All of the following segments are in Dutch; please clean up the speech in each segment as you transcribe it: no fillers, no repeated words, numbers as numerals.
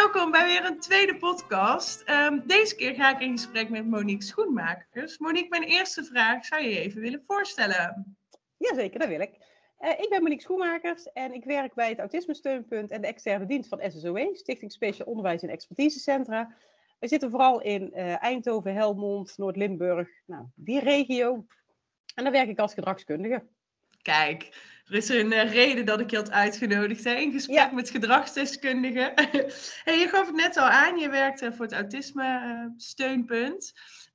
welkom bij weer een tweede podcast. Deze keer ga ik in gesprek met Monique Schoenmakers. Monique, mijn eerste vraag, zou je je even willen voorstellen? Jazeker, dat wil ik. Ik ben Monique Schoenmakers en ik werk bij het Autisme Steunpunt en de externe dienst van SSOE, Stichting Speciaal Onderwijs en Expertisecentra. We zitten vooral in Eindhoven, Helmond, Noord-Limburg, die regio. En daar werk ik als gedragskundige. Kijk, er is een reden dat ik je had uitgenodigd, hè? In gesprek met gedragsdeskundigen. Hey, je gaf het net al aan, je werkt voor het Autisme Steunpunt.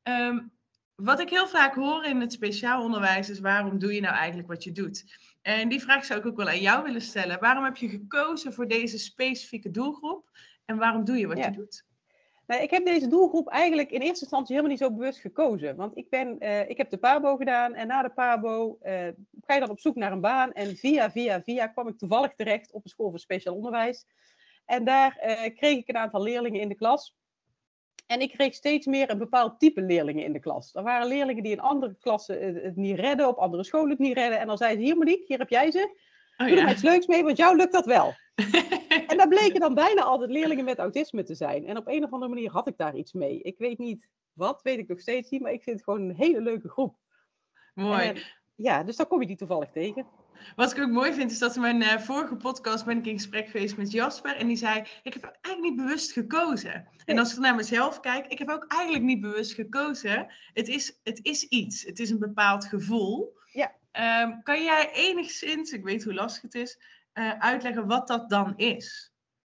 Wat ik heel vaak hoor in het speciaal onderwijs is, waarom doe je nou eigenlijk wat je doet? En die vraag zou ik ook wel aan jou willen stellen. Waarom heb je gekozen voor deze specifieke doelgroep? En waarom doe je wat je doet? Nou, ik heb deze doelgroep eigenlijk in eerste instantie helemaal niet zo bewust gekozen. Want ik heb de PABO gedaan en na de PABO ga je dan op zoek naar een baan. En via kwam ik toevallig terecht op een school voor speciaal onderwijs. En daar kreeg ik een aantal leerlingen in de klas. En ik kreeg steeds meer een bepaald type leerlingen in de klas. Er waren leerlingen die in andere klassen het niet redden, op andere scholen het niet redden. En dan zeiden ze, hier Monique, hier heb jij ze. Doe er iets leuks mee, want jou lukt dat wel. En daar bleken dan bijna altijd leerlingen met autisme te zijn. En op een of andere manier had ik daar iets mee. Ik weet niet wat, weet ik nog steeds niet, maar ik vind het gewoon een hele leuke groep. Mooi. Dus dan kom je die toevallig tegen. Wat ik ook mooi vind, is dat in mijn vorige podcast ben ik in gesprek geweest met Jasper. En die zei, ik heb eigenlijk niet bewust gekozen. En als ik naar mezelf kijk, ik heb ook eigenlijk niet bewust gekozen. Het is iets, het is een bepaald gevoel. Ja. Kan jij enigszins, ik weet hoe lastig het is, uitleggen wat dat dan is?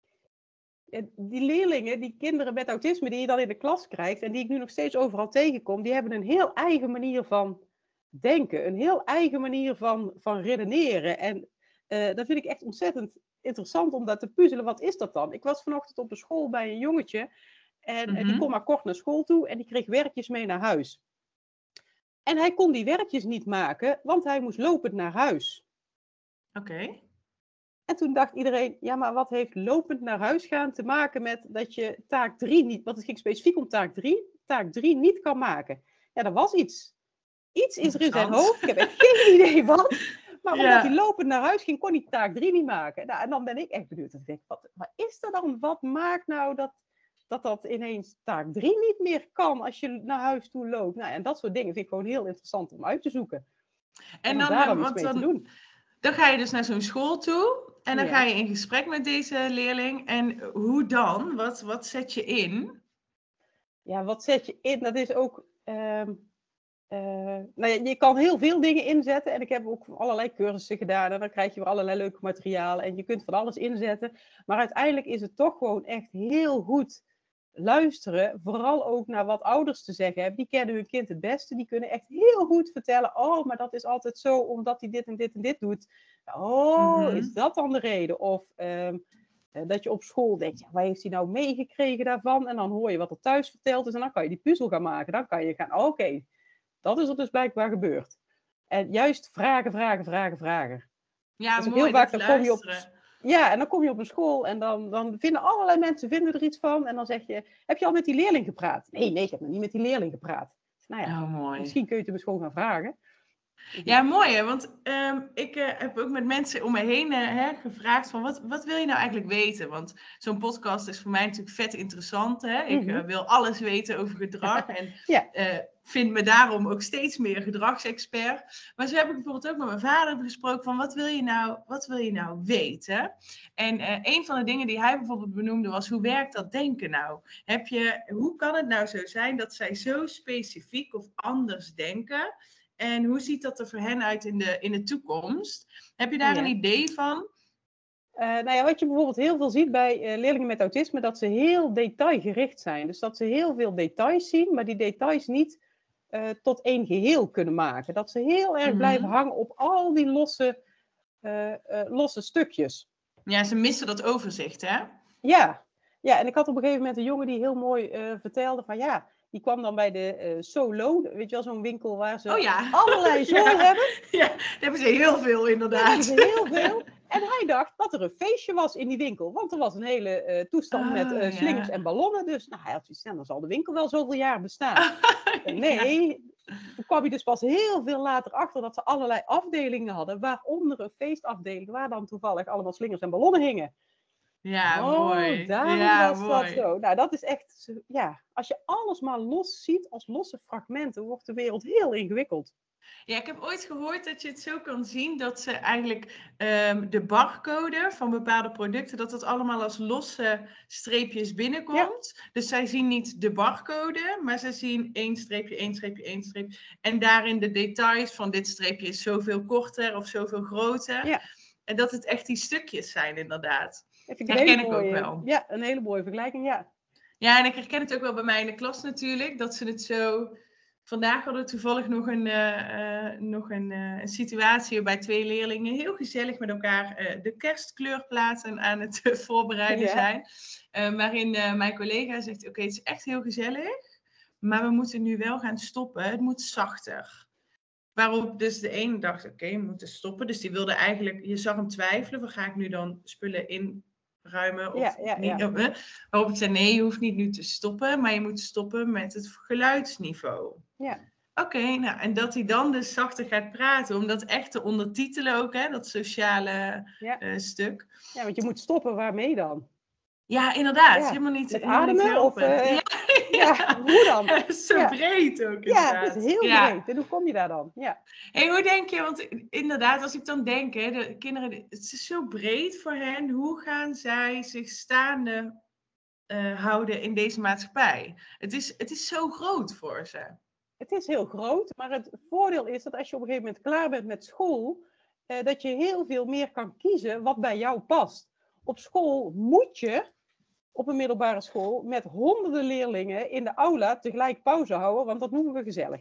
Die leerlingen, die kinderen met autisme die je dan in de klas krijgt en die ik nu nog steeds overal tegenkom, die hebben een heel eigen manier van denken, een heel eigen manier van redeneren. En dat vind ik echt ontzettend interessant om dat te puzzelen. Wat is dat dan? Ik was vanochtend op een school bij een jongetje en die kon maar kort naar school toe en die kreeg werkjes mee naar huis. En hij kon die werkjes niet maken, want hij moest lopend naar huis. Oké. En toen dacht iedereen, ja, maar wat heeft lopend naar huis gaan te maken met dat je taak 3 niet, want het ging specifiek om taak 3 niet kan maken. Ja, er was iets. Iets is er in zijn hoofd, ik heb echt geen idee wat. Maar omdat hij lopend naar huis ging, kon hij taak 3 niet maken. Nou, en dan ben ik echt benieuwd. Ik denk, wat is er dan? Wat maakt nou dat ineens taak 3 niet meer kan als je naar huis toe loopt? Nou, en dat soort dingen vind ik gewoon heel interessant om uit te zoeken. En dan daar iets mee te doen. Dan ga je dus naar zo'n school toe en dan ga je in gesprek met deze leerling. En hoe dan? Wat zet je in? Ja, wat zet je in? Dat is ook... je kan heel veel dingen inzetten. En ik heb ook allerlei cursussen gedaan. En dan krijg je weer allerlei leuke materialen. En je kunt van alles inzetten. Maar uiteindelijk is het toch gewoon echt heel goed luisteren. Vooral ook naar wat ouders te zeggen hebben. Die kennen hun kind het beste. Die kunnen echt heel goed vertellen. Oh, maar dat is altijd zo omdat hij dit en dit en dit doet. Is dat dan de reden? Of dat je op school denkt, ja, waar heeft hij nou meegekregen daarvan? En dan hoor je wat er thuis verteld is. En dan kan je die puzzel gaan maken. Dan kan je gaan, oké, dat is er dus blijkbaar gebeurd. En juist vragen. Ja, dus mooi, heel vaak, dat dan kom je luisteren. en dan kom je op een school en dan vinden allerlei mensen er iets van. En dan zeg je, heb je al met die leerling gepraat? Nee, ik heb nog niet met die leerling gepraat. Nou ja, mooi. Misschien kun je het hem gewoon gaan vragen. Ja, mooi hè, want ik heb ook met mensen om me heen gevraagd van wat wil je nou eigenlijk weten? Want zo'n podcast is voor mij natuurlijk vet interessant. Hè? Ik wil alles weten over gedrag en vind me daarom ook steeds meer gedragsexpert. Maar zo heb ik bijvoorbeeld ook met mijn vader gesproken van wat wil je nou weten? En een van de dingen die hij bijvoorbeeld benoemde was, hoe werkt dat denken nou? Hoe kan het nou zo zijn dat zij zo specifiek of anders denken? En hoe ziet dat er voor hen uit in de toekomst? Heb je daar een idee van? Wat je bijvoorbeeld heel veel ziet bij leerlingen met autisme, dat ze heel detailgericht zijn. Dus dat ze heel veel details zien, maar die details niet tot één geheel kunnen maken. Dat ze heel erg blijven hangen op al die losse stukjes. Ja, ze missen dat overzicht, hè? Ja, en ik had op een gegeven moment een jongen die heel mooi vertelde van die kwam dan bij de Solo, weet je wel, zo'n winkel waar ze allerlei zooi hebben. Ja, daar hebben ze heel veel inderdaad. Daar hebben ze heel veel. En hij dacht dat er een feestje was in die winkel. Want er was een hele toestand met slingers en ballonnen. Dus hij had zoiets, dan zal de winkel wel zoveel jaar bestaan. Nee, toen kwam hij dus pas heel veel later achter dat ze allerlei afdelingen hadden. Waaronder een feestafdeling waar dan toevallig allemaal slingers en ballonnen hingen. Ja, Oh, mooi. daarom Ja, was dat mooi. zo. Nou, dat is echt, ja, als je alles maar los ziet als losse fragmenten, wordt de wereld heel ingewikkeld. Ja, ik heb ooit gehoord dat je het zo kan zien dat ze eigenlijk de barcode van bepaalde producten, dat dat allemaal als losse streepjes Ja, binnenkomt. Dus zij zien niet de barcode, maar zij zien één streepje, één streepje, één streepje. En daarin de details van dit streepje is zoveel korter of zoveel groter. ja. En dat het echt die stukjes zijn, inderdaad. Dat vind ik Herken een ik hele ook mooie, wel. ja, een hele mooie vergelijking, ja. Ja, en ik herken het ook wel bij mij in de klas natuurlijk, dat ze het zo... Vandaag hadden we toevallig nog een situatie waarbij twee leerlingen heel gezellig met elkaar de kerstkleurplaten aan het voorbereiden Ja, zijn. Waarin mijn collega zegt, oké, het is echt heel gezellig, maar we moeten nu wel gaan stoppen. Het moet zachter. Waarop dus de ene dacht, oké, we moeten stoppen. Dus die wilde eigenlijk, je zag hem twijfelen, van ga ik nu dan spullen inruimen of ja, niet? ja. Waarop ik zei, nee, je hoeft niet nu te stoppen, maar je moet stoppen met het geluidsniveau. Ja, Oké, nou, en dat hij dan dus zachter gaat praten, om dat echt te ondertitelen ook, hè, dat sociale ja. stuk. Ja, want je moet stoppen, waarmee dan? Ja, inderdaad, Ja, helemaal met niet ademen of, helpend. ja, hoe dan? Ja, zo Ja, breed ook ja, het is inderdaad. heel Ja. breed. En hoe kom je daar dan? Ja, Hey, hoe denk je, want inderdaad, als ik dan denk, hè, de kinderen, het is zo breed voor hen, hoe gaan zij zich staande houden in deze maatschappij? Het is zo groot voor ze. het is heel groot, maar het voordeel is dat als je op een gegeven moment klaar bent met school, dat je heel veel meer kan kiezen wat bij jou past. Op school moet je, op een middelbare school, met honderden leerlingen in de aula tegelijk pauze houden, want dat noemen we gezellig.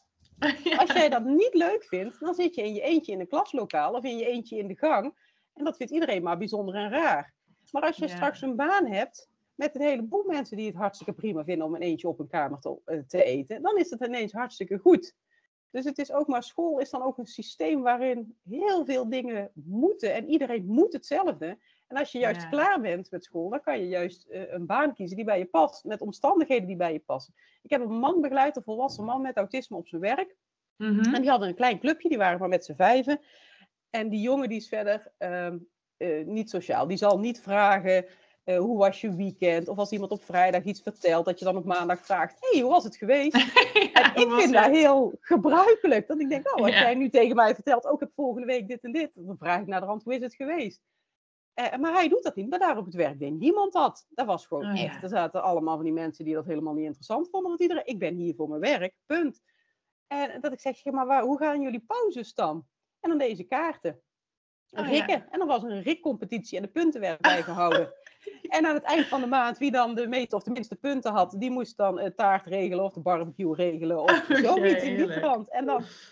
Als jij dat niet leuk vindt, dan zit je in je eentje in een klaslokaal of in je eentje in de gang. En dat vindt iedereen maar bijzonder en raar. Maar als je Ja. straks een baan hebt met een heleboel mensen die het hartstikke prima vinden om een eentje op een kamer te eten, dan is het ineens hartstikke goed. Dus het is ook maar, school is dan ook een systeem waarin heel veel dingen moeten en iedereen moet hetzelfde. En als je juist klaar bent met school, dan kan je juist een baan kiezen die bij je past, met omstandigheden die bij je passen. Ik heb een man begeleid, een volwassen man met autisme op zijn werk. Mhm. En die hadden een klein clubje, die waren maar met z'n 5. En die jongen die is verder niet sociaal. Die zal niet vragen, hoe was je weekend? Of als iemand op vrijdag iets vertelt, dat je dan op maandag vraagt, hey, hoe was het geweest? Ja, en ik vind dat heel gebruikelijk. Dat ik denk, oh, als Ja. jij nu tegen mij vertelt, ook ik heb volgende week dit en dit, dan vraag ik naar de hand, hoe is het geweest? Maar hij doet dat niet, maar daar op het werk deed niemand dat. Dat was gewoon echt. Ja. Er zaten allemaal van die mensen die dat helemaal niet interessant vonden. Want iedereen, ik ben hier voor mijn werk, punt. En dat ik zeg, ja, maar hoe gaan jullie pauzes dan? En dan deze kaarten. Rikken. Ja. En dan was er een rikcompetitie en de punten werden bijgehouden. En aan het eind van de maand, wie dan de meeste of de minste punten had, die moest dan taart regelen of de barbecue regelen of zoiets in die trant. En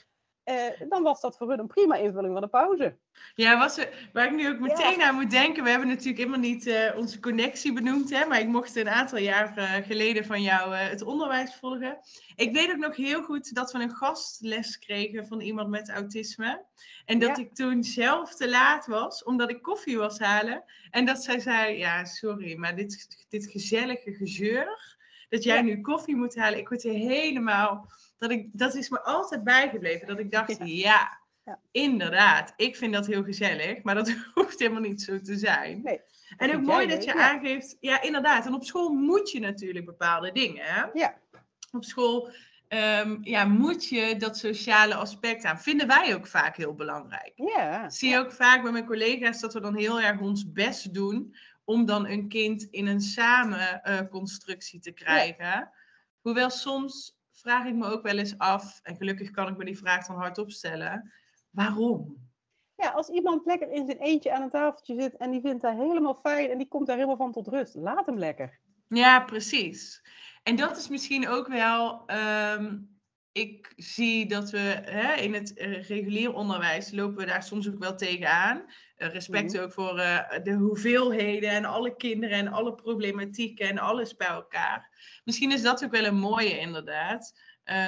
dan was dat voor hun een prima invulling van de pauze. Ja, waar ik nu ook meteen aan moet denken. We hebben natuurlijk helemaal niet onze connectie benoemd. Hè, maar ik mocht een aantal jaar geleden van jou het onderwijs volgen. Ik weet ook nog heel goed dat we een gastles kregen van iemand met autisme. En dat ik toen zelf te laat was, omdat ik koffie was halen. En dat zij zei, ja sorry, maar dit gezellige gezeur. Dat jij nu koffie moet halen. Ik word er helemaal... Dat is me altijd bijgebleven. Dat ik dacht, ja, inderdaad. Ik vind dat heel gezellig. Maar dat hoeft helemaal niet zo te zijn. Nee, en ook mooi dat je aangeeft... Ja, inderdaad. En op school moet je natuurlijk bepaalde dingen. Hè? Ja. Op school moet je dat sociale aspect aan. Vinden wij ook vaak heel belangrijk. Ja. Zie je ook vaak bij mijn collega's dat we dan heel erg ons best doen... om dan een kind in een samenconstructie te krijgen. Ja. Hoewel soms... vraag ik me ook wel eens af, en gelukkig kan ik me die vraag dan hardop stellen, waarom? Ja, als iemand lekker in zijn eentje aan een tafeltje zit en die vindt dat helemaal fijn en die komt daar helemaal van tot rust, laat hem lekker. Ja, precies. En dat is misschien ook wel, ik zie dat we in het regulier onderwijs lopen we daar soms ook wel tegenaan. Respect ook voor de hoeveelheden en alle kinderen en alle problematieken en alles bij elkaar. Misschien is dat ook wel een mooie inderdaad.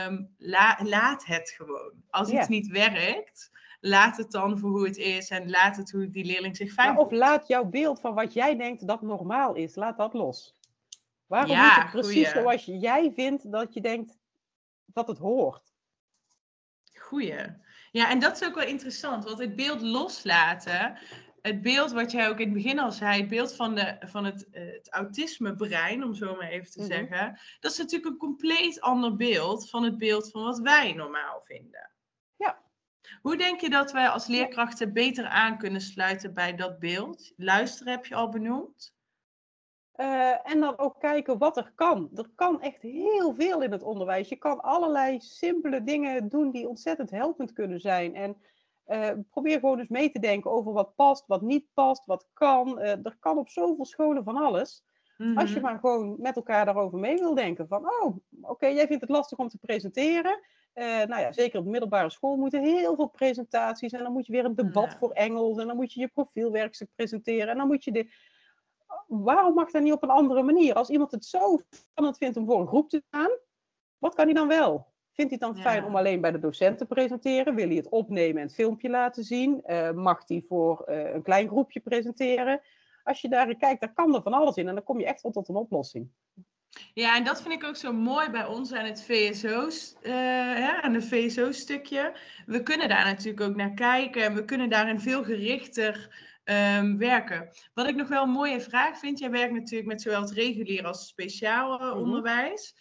Laat het gewoon. Als iets niet werkt, laat het dan voor hoe het is en laat het hoe die leerling zich fijn voelt. Of laat jouw beeld van wat jij denkt dat normaal is, laat dat los. Waarom moet het precies zoals jij vindt dat je denkt dat het hoort? Goeie. Ja, en dat is ook wel interessant, want het beeld loslaten, het beeld wat jij ook in het begin al zei, het beeld van het autismebrein, om zo maar even te zeggen, dat is natuurlijk een compleet ander beeld van wat wij normaal vinden. Ja. Hoe denk je dat wij als leerkrachten beter aan kunnen sluiten bij dat beeld? Luisteren heb je al benoemd. En dan ook kijken wat er kan. Er kan echt heel veel in het onderwijs. Je kan allerlei simpele dingen doen die ontzettend helpend kunnen zijn. En probeer gewoon eens mee te denken over wat past, wat niet past, wat kan. Er kan op zoveel scholen van alles. Als je maar gewoon met elkaar daarover mee wil denken. Van, oké, jij vindt het lastig om te presenteren. Nou ja, zeker op de middelbare school moeten heel veel presentaties. En dan moet je weer een debat voor Engels. En dan moet je je profielwerkstuk presenteren. En dan moet je waarom mag dat niet op een andere manier? Als iemand het zo spannend vindt om voor een groep te staan, wat kan hij dan wel? Vindt hij het dan fijn om alleen bij de docent te presenteren? Wil hij het opnemen en het filmpje laten zien? Mag hij voor een klein groepje presenteren? Als je daarin kijkt, daar kan er van alles in. En dan kom je echt wel tot een oplossing. Ja, en dat vind ik ook zo mooi bij ons aan het aan de VSO-stukje. We kunnen daar natuurlijk ook naar kijken en we kunnen daarin veel gerichter werken. Wat ik nog wel een mooie vraag vind, jij werkt natuurlijk met zowel het reguliere als het speciaal onderwijs.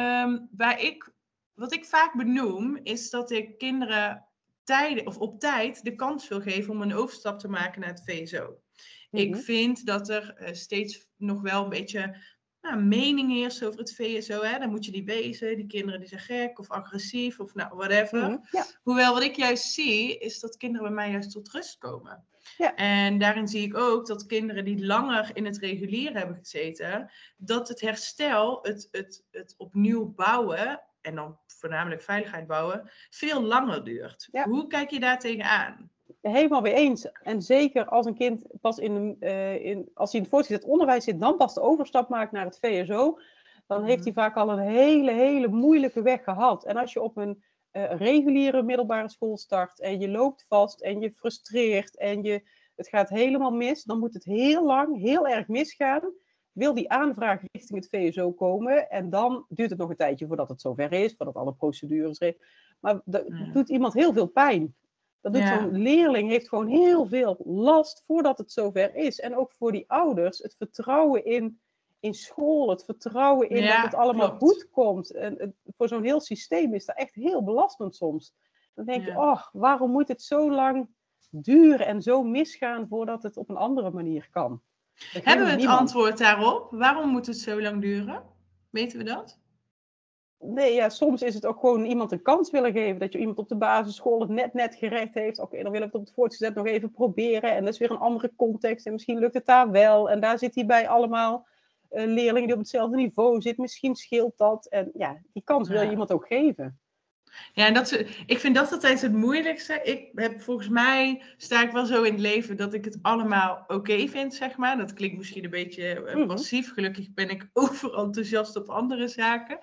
Wat ik vaak benoem, is dat ik kinderen op tijd de kans wil geven om een overstap te maken naar het VSO. Ik vind dat er steeds nog wel een beetje mening heerst over het VSO. Hè? Dan moet je die wezen, die kinderen die zijn gek of agressief of nou, whatever. Hoewel wat ik juist zie, is dat kinderen bij mij juist tot rust komen. Ja. En daarin zie ik ook dat kinderen die langer in het regulier hebben gezeten, dat het herstel, het opnieuw bouwen, en dan voornamelijk veiligheid bouwen, veel langer duurt. Ja. Hoe kijk je daar tegenaan? Helemaal mee eens. En zeker als een kind pas als hij in het voortgezet onderwijs zit, dan pas de overstap maakt naar het VSO, dan heeft hij vaak al een hele moeilijke weg gehad. En als je op een reguliere middelbare school start en je loopt vast en je frustreert en het gaat helemaal mis, dan moet het heel lang, heel erg misgaan. Wil die aanvraag richting het VSO komen en dan duurt het nog een tijdje voordat het zover is, voordat alle procedures zijn. Maar dat doet iemand heel veel pijn. Dat doet zo'n leerling, heeft gewoon heel veel last voordat het zover is. En ook voor die ouders, het vertrouwen in school, het vertrouwen in dat het allemaal goed komt. En voor zo'n heel systeem is dat echt heel belastend soms. Dan denk je, waarom moet het zo lang duren en zo misgaan voordat het op een andere manier kan? Hebben we het antwoord daarop? Waarom moet het zo lang duren? Weten we dat? Nee, ja, soms is het ook gewoon iemand een kans willen geven. Dat je iemand op de basisschool het net gerecht heeft. Oké, dan willen we het op het voortgezet nog even proberen. En dat is weer een andere context. En misschien lukt het daar wel. En daar zit hij bij allemaal leerlingen die op hetzelfde niveau zitten. Misschien scheelt dat. En ja, die kans wil je iemand ook geven. Ja, en ik vind dat altijd het moeilijkste. Volgens mij sta ik wel zo in het leven dat ik het allemaal oké vind, zeg maar. Dat klinkt misschien een beetje passief. Gelukkig ben ik overenthousiast op andere zaken.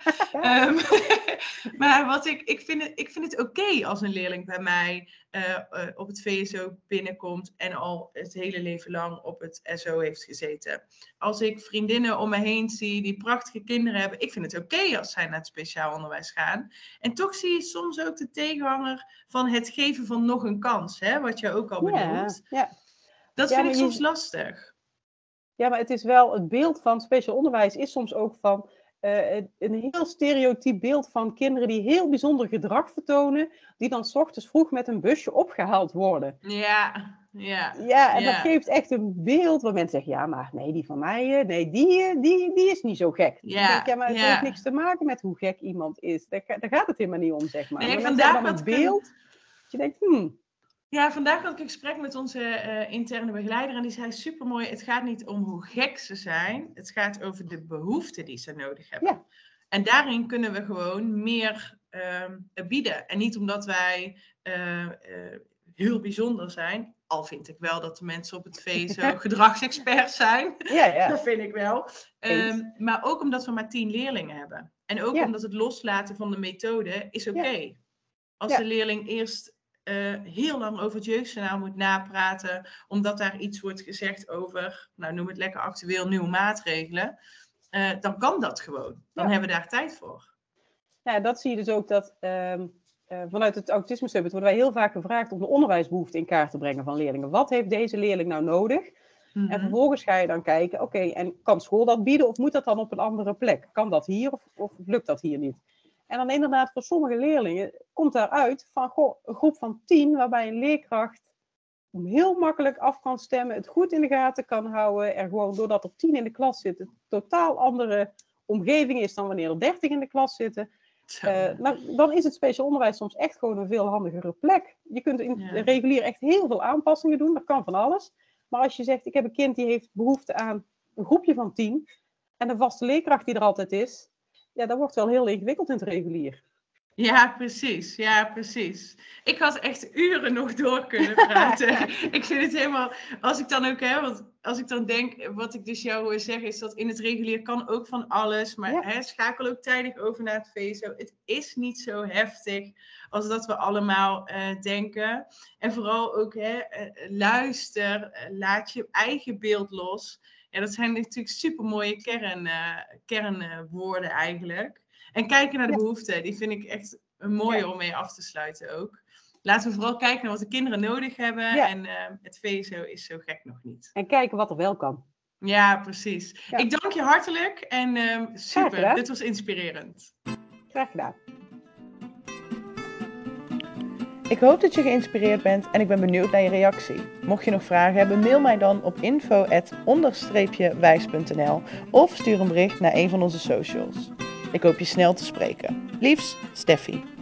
Maar ik vind het oké als een leerling bij mij op het VSO binnenkomt en al het hele leven lang op het SO heeft gezeten. Als ik vriendinnen om me heen zie die prachtige kinderen hebben, ik vind het oké als zij naar het speciaal onderwijs gaan. En toch zie je soms ook de tegenhanger van het geven van nog een kans, hè, wat je ook al benoemt. Ja. Dat vind ik soms lastig. Ja, maar het is wel, het beeld van speciaal onderwijs is soms ook van een heel stereotyp beeld van kinderen die heel bijzonder gedrag vertonen, die dan 's ochtends vroeg met een busje opgehaald worden. Ja, dat geeft echt een beeld waar mensen zeggen, ja, maar nee, die van mij, nee, die is niet zo gek. Maar het heeft niks te maken met hoe gek iemand is. Daar gaat het helemaal niet om, zeg maar. Nee, maar vandaag dan een beeld, dat je denkt, Ja, vandaag had ik een gesprek met onze interne begeleider en die zei supermooi, het gaat niet om hoe gek ze zijn, het gaat over de behoeften die ze nodig hebben. Ja. En daarin kunnen we gewoon meer bieden. En niet omdat wij heel bijzonder zijn, al vind ik wel dat de mensen op het VSO gedragsexperts zijn. Ja. Dat vind ik wel. Maar ook omdat we maar 10 leerlingen hebben. En ook omdat het loslaten van de methode is oké. Als de leerling eerst heel lang over het jeugdjournaal moet napraten, omdat daar iets wordt gezegd over, nou noem het lekker actueel, nieuwe maatregelen, dan kan dat gewoon. Dan hebben we daar tijd voor. Ja, dat zie je dus ook dat vanuit het Autisme Summit worden wij heel vaak gevraagd om de onderwijsbehoefte in kaart te brengen van leerlingen. Wat heeft deze leerling nou nodig? Mhm. En vervolgens ga je dan kijken, oké, en kan school dat bieden of moet dat dan op een andere plek? Kan dat hier of lukt dat hier niet? En dan inderdaad voor sommige leerlingen komt daaruit van een groep van 10 waarbij een leerkracht heel makkelijk af kan stemmen, het goed in de gaten kan houden, er gewoon doordat er 10 in de klas zitten, een totaal andere omgeving is dan wanneer er 30 in de klas zitten. Dan is het speciaal onderwijs soms echt gewoon een veel handigere plek. Je kunt regulier echt heel veel aanpassingen doen, dat kan van alles. Maar als je zegt, ik heb een kind die heeft behoefte aan een groepje van 10 en een vaste leerkracht die er altijd is, ja, dat wordt wel heel ingewikkeld in het regulier. Ja, precies. Ja, precies. Ik had echt uren nog door kunnen praten. Ik vind het helemaal, als ik dan ook, want als ik dan denk, wat ik dus jou hoor zeggen, is dat in het regulier kan ook van alles, maar schakel ook tijdig over naar het VSO. Het is niet zo heftig als dat we allemaal denken. En vooral ook, luister, laat je eigen beeld los. Ja, dat zijn natuurlijk supermooie kernwoorden eigenlijk. En kijken naar de behoeften, die vind ik echt een mooie om mee af te sluiten ook. Laten we vooral kijken naar wat de kinderen nodig hebben. Ja. En het VSO is zo gek nog niet. En kijken wat er wel kan. Ja, precies. Ja. Ik dank je hartelijk en super, dit was inspirerend. Graag gedaan. Ik hoop dat je geïnspireerd bent en ik ben benieuwd naar je reactie. Mocht je nog vragen hebben, mail mij dan op info@onder-wijs.nl of stuur een bericht naar een van onze socials. Ik hoop je snel te spreken. Liefs, Steffi.